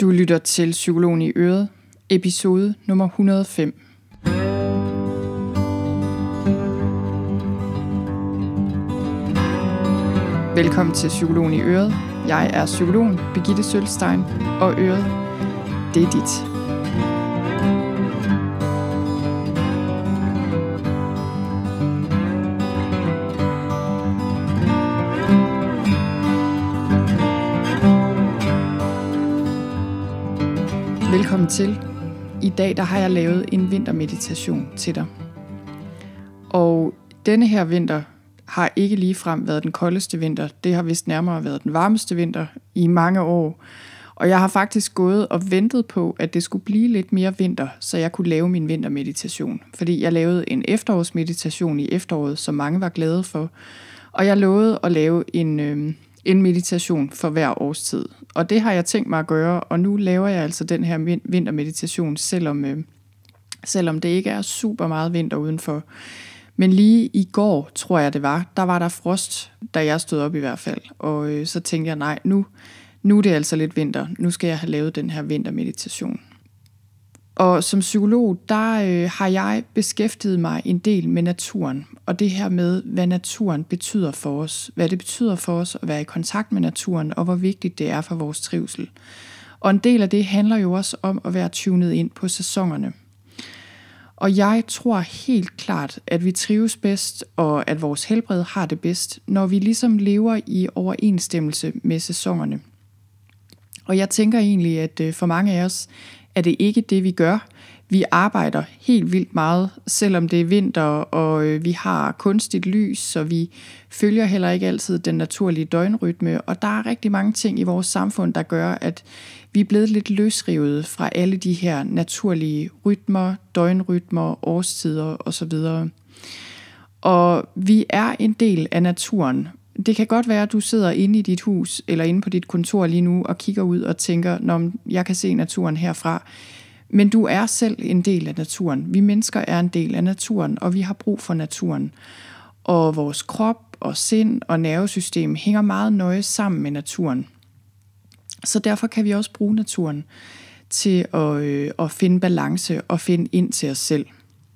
Du lytter til Psykologen i Øret, episode nummer 105. Velkommen til Psykologen i Øret. Jeg er psykologen Birgitte Sølstein, og Øret, det er dit. Velkommen til. I dag der har jeg lavet en vintermeditation til dig. Og denne her vinter har ikke ligefrem været den koldeste vinter. Det har vist nærmere været den varmeste vinter i mange år. Og jeg har faktisk gået og ventet på, at det skulle blive lidt mere vinter, så jeg kunne lave min vintermeditation. Fordi jeg lavede en efterårsmeditation i efteråret, som mange var glade for. Og jeg lovede at lave en meditation for hver årstid. Og det har jeg tænkt mig at gøre, og nu laver jeg altså den her vintermeditation, selvom det ikke er super meget vinter udenfor. Men lige i går, tror jeg det var, der var der frost, da jeg stod op i hvert fald. Og så tænkte jeg, nej, nu er det altså lidt vinter. Nu skal jeg have lavet den her vintermeditation. Og som psykolog, der har jeg beskæftiget mig en del med naturen. Og det her med, hvad naturen betyder for os. Hvad det betyder for os at være i kontakt med naturen, og hvor vigtigt det er for vores trivsel. Og en del af det handler jo også om at være tunet ind på sæsonerne. Og jeg tror helt klart, at vi trives bedst, og at vores helbred har det bedst, når vi ligesom lever i overensstemmelse med sæsonerne. Og jeg tænker egentlig, at for mange af os er det ikke det, vi gør. Vi arbejder helt vildt meget, selvom det er vinter, og vi har kunstigt lys, så vi følger heller ikke altid den naturlige døgnrytme. Og der er rigtig mange ting i vores samfund, der gør, at vi er blevet lidt løsrevet fra alle de her naturlige rytmer, døgnrytmer, årstider osv. Og vi er en del af naturen. Det kan godt være, at du sidder inde i dit hus eller inde på dit kontor lige nu og kigger ud og tænker, når jeg kan se naturen herfra. Men du er selv en del af naturen. Vi mennesker er en del af naturen, og vi har brug for naturen. Og vores krop og sind og nervesystem hænger meget nøje sammen med naturen. Så derfor kan vi også bruge naturen til at finde balance og finde ind til os selv.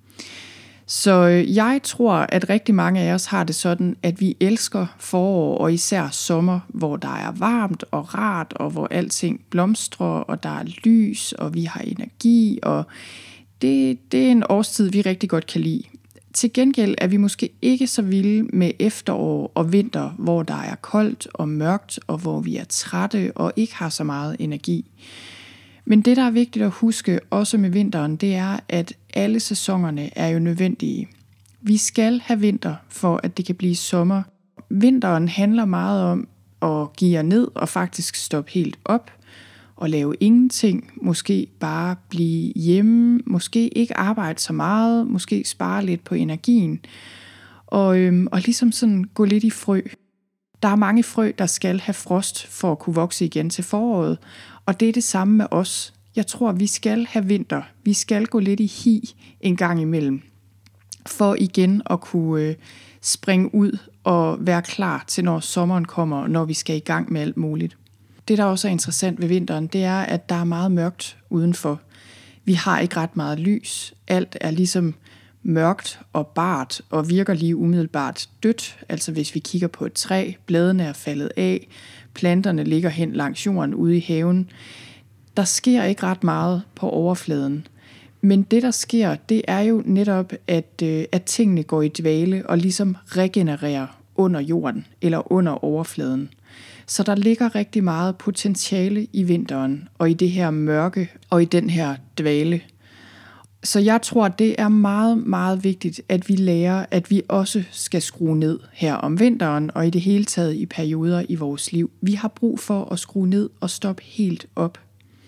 Så jeg tror, at rigtig mange af os har det sådan, at vi elsker forår og især sommer, hvor der er varmt og rart, og hvor alting blomstrer, og der er lys, og vi har energi, og det er en årstid, vi rigtig godt kan lide. Til gengæld er vi måske ikke så vilde med efterår og vinter, hvor der er koldt og mørkt, og hvor vi er trætte og ikke har så meget energi. Men det, der er vigtigt at huske, også med vinteren, det er, at alle sæsonerne er jo nødvendige. Vi skal have vinter, for at det kan blive sommer. Vinteren handler meget om at give jer ned og faktisk stoppe helt op og lave ingenting. Måske bare blive hjemme, måske ikke arbejde så meget, måske spare lidt på energien. Og ligesom sådan gå lidt i frø. Der er mange frø, der skal have frost for at kunne vokse igen til foråret. Og det er det samme med os. Jeg tror, vi skal have vinter. Vi skal gå lidt i hi en gang imellem. For igen at kunne springe ud og være klar til, når sommeren kommer, når vi skal i gang med alt muligt. Det, der også er interessant ved vinteren, det er, at der er meget mørkt udenfor. Vi har ikke ret meget lys. Alt er ligesom mørkt og bart og virker lige umiddelbart dødt. Altså hvis vi kigger på et træ, bladene er faldet af, planterne ligger hen langs jorden ude i haven. Der sker ikke ret meget på overfladen. Men det, der sker, det er jo netop, at tingene går i dvale og ligesom regenererer under jorden eller under overfladen. Så der ligger rigtig meget potentiale i vinteren og i det her mørke og i den her dvale. Så jeg tror, det er meget, meget vigtigt, at vi lærer, at vi også skal skrue ned her om vinteren og i det hele taget i perioder i vores liv. Vi har brug for at skrue ned og stoppe helt op.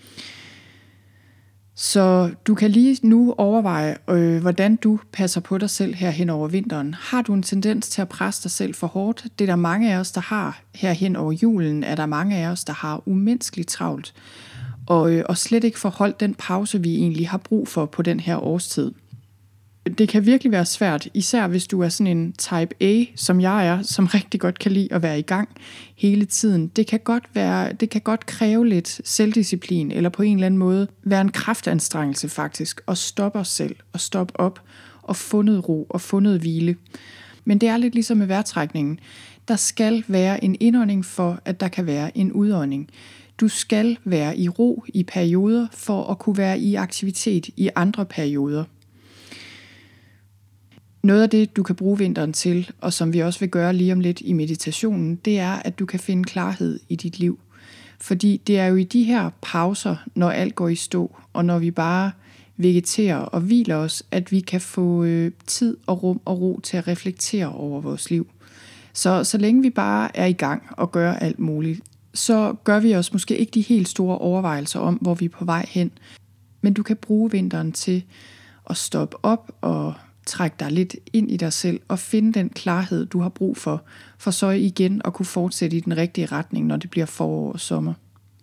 Så du kan lige nu overveje, hvordan du passer på dig selv her hen over vinteren. Har du en tendens til at presse dig selv for hårdt? Det er der mange af os, der har. Her hen over julen er der mange af os, der har umenneskeligt travlt. Og slet ikke forholdt den pause, vi egentlig har brug for på den her årstid. Det kan virkelig være svært, især hvis du er sådan en type A, som jeg er, som rigtig godt kan lide at være i gang hele tiden. Det kan godt kræve lidt selvdisciplin, eller på en eller anden måde være en kraftanstrengelse faktisk, at stoppe os selv, og stoppe op, og få noget ro, og få noget hvile. Men det er lidt ligesom med vejrtrækningen. Der skal være en indånding for, at der kan være en udånding. Du skal være i ro i perioder, for at kunne være i aktivitet i andre perioder. Noget af det, du kan bruge vinteren til, og som vi også vil gøre lige om lidt i meditationen, det er, at du kan finde klarhed i dit liv. Fordi det er jo i de her pauser, når alt går i stå, og når vi bare vegeterer og hviler os, at vi kan få tid og rum og ro til at reflektere over vores liv. Så længe vi bare er i gang og gør alt muligt, så gør vi os måske ikke de helt store overvejelser om, hvor vi er på vej hen. Men du kan bruge vinteren til at stoppe op og trække dig lidt ind i dig selv og finde den klarhed, du har brug for så igen at kunne fortsætte i den rigtige retning, når det bliver forår og sommer.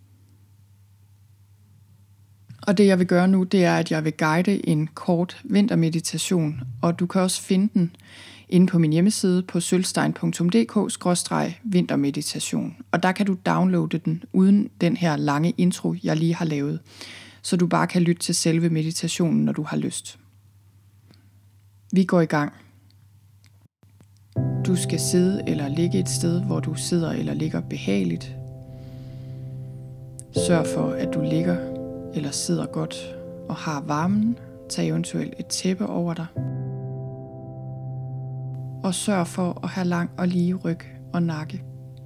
Og det jeg vil gøre nu, det er, at jeg vil guide en kort vintermeditation, og du kan også finde den inde på min hjemmeside på sølvstein.dk/vintermeditation. Og der kan du downloade den uden den her lange intro, jeg lige har lavet, så du bare kan lytte til selve meditationen, når du har lyst. Vi går i gang. Du skal sidde eller ligge et sted, hvor du sidder eller ligger behageligt. Sørg for, at du ligger eller sidder godt og har varmen. Tag eventuelt et tæppe over dig. Og sørg for at have lang og lige ryg og nakke.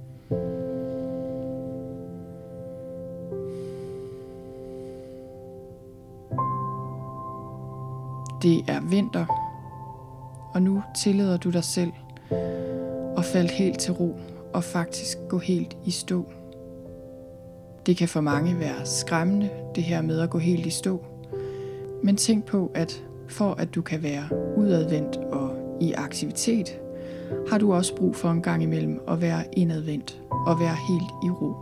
Det er vinter, og nu tillader du dig selv at falde helt til ro og faktisk gå helt i stå. Det kan for mange være skræmmende, det her med at gå helt i stå. Men tænk på, at for at du kan være udadvendt og i aktivitet, har du også brug for en gang imellem at være indadvendt og være helt i ro.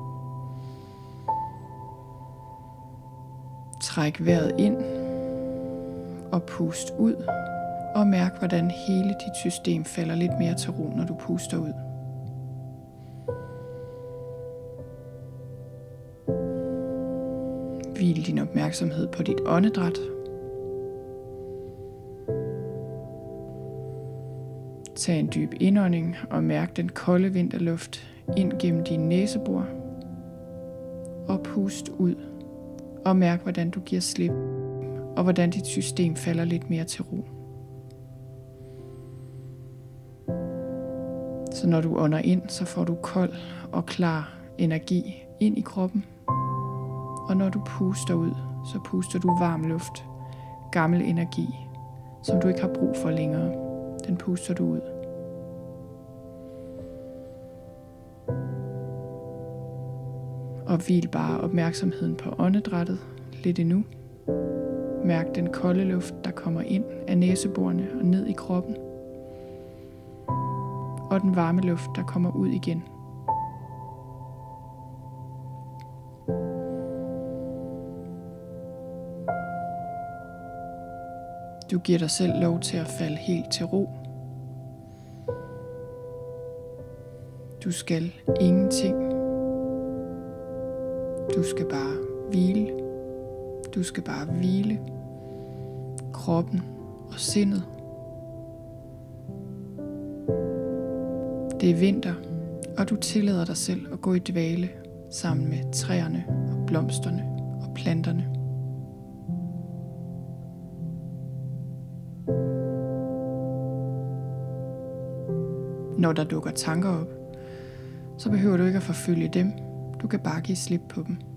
Træk vejret ind og pust ud, og mærk, hvordan hele dit system falder lidt mere til ro, når du puster ud. Hvil din opmærksomhed på dit åndedræt. Tag en dyb indånding og mærk den kolde vinterluft ind gennem din næsebor. Og pust ud og mærk, hvordan du giver slip, og hvordan dit system falder lidt mere til ro. Så når du ånder ind, så får du kold og klar energi ind i kroppen. Og når du puster ud, så puster du varm luft, gammel energi, som du ikke har brug for længere. Den puster du ud. Og hvil bare opmærksomheden på åndedrættet lidt endnu. Mærk den kolde luft, der kommer ind af næseborene og ned i kroppen. Og den varme luft, der kommer ud igen. Du giver dig selv lov til at falde helt til ro. Du skal ingenting. Du skal bare hvile. Du skal bare hvile kroppen og sindet. Det er vinter, og du tillader dig selv at gå i dvale sammen med træerne og blomsterne og planterne. Når der dukker tanker op, så behøver du ikke at forfølge dem. Du kan bare give slip på dem.